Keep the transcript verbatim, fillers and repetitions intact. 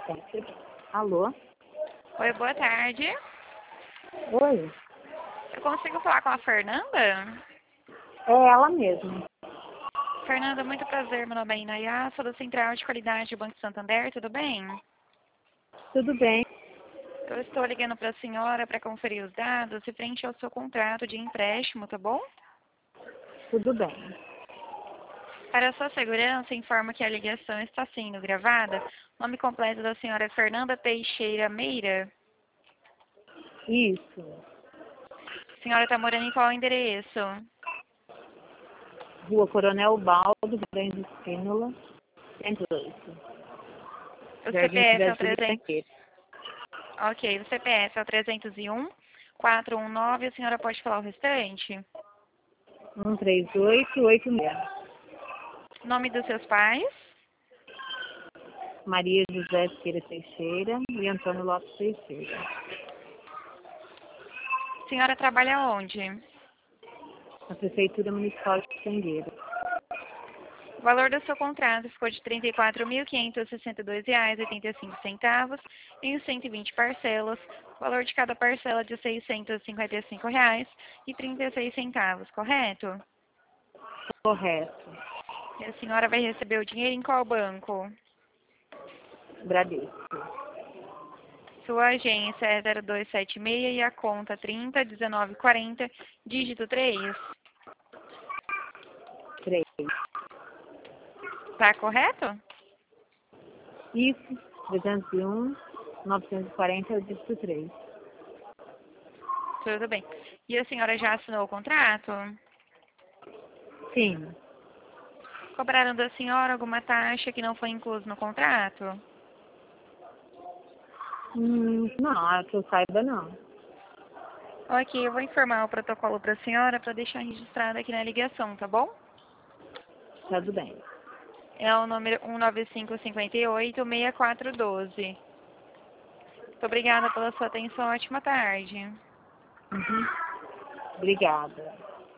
Alô? Oi, boa tarde. Oi? Eu consigo falar com a Fernanda? É ela mesma. Fernanda, muito prazer. Meu nome é Inayá, sou da Central de Qualidade do Banco Santander, tudo bem? Tudo bem? Eu estou ligando para a senhora para conferir os dados referente ao seu contrato de empréstimo, tá bom? Tudo bem. Para a sua segurança, informo que a ligação está sendo gravada. O nome completo da senhora é Fernanda Teixeira Meira. Isso. A senhora está morando em qual endereço? Rua Coronel Baldo, Grande Espínola, cento e oito. O Jardim C P F é o Cidade trezentos. Branqueira. Ok, o C P F é o trezentos e um, quatrocentos e dezenove. A senhora pode falar o restante? um três oito oito seis. Nome dos seus pais? Maria José Siqueira Teixeira e Antônio Lopes Teixeira. A senhora trabalha onde? Na Prefeitura Municipal de Pitangueira. O valor do seu contrato ficou de trinta e quatro mil quinhentos e sessenta e dois reais e oitenta e cinco centavos em cento e vinte parcelas. O valor de cada parcela é de seiscentos e cinquenta e cinco reais e trinta e seis centavos, correto? Correto. E a senhora vai receber o dinheiro em qual banco? Bradesco. Sua agência é zero dois sete seis e a conta trinta, dezenove, quarenta, dígito três. três. Tá correto? Isso. trezentos e um, novecentos e quarenta, dígito três. Tudo bem. E a senhora já assinou o contrato? Sim. Cobraram da senhora alguma taxa que não foi incluso no contrato? Hum, não, é que eu saiba não. Ok, eu vou informar o protocolo para a senhora para deixar registrado aqui na ligação, tá bom? Tudo bem. É o número um nove cinco cinco oito, seis quatro um dois. Muito obrigada pela sua atenção. Ótima tarde. Uhum. Obrigada.